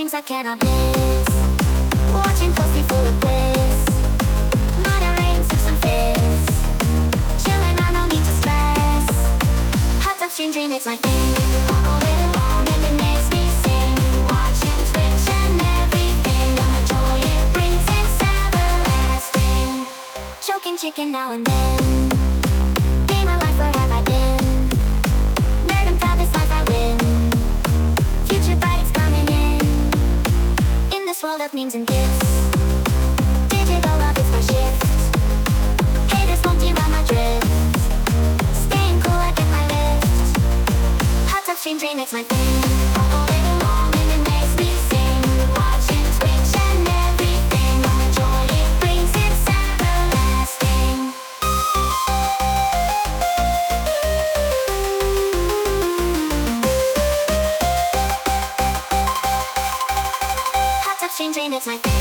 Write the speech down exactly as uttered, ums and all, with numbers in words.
dreams I cannot miss. Watching closely full of bliss. Moderating sips and fizz. Chillin', I no need to stress. Hot tub stream dream, it's my thing. All day long and it makes me sing. Watching Twitch and everything. I enjoy it, brings it's everlasting. Choking chicken now and then. Gamer life, where have I been? Nerd and proud, this life I win. Future bright, it's coming in. In this world of memes and gifs. Digital love is my shift. Haters won't derail my drift. Staying cool, I get my lift. Hot tub stream dream, it's my thing. All day long and it makes me sing. Watching Twitch and everything. I enjoy it, brings it's everlasting. Hot tub stream dream, it's my thing.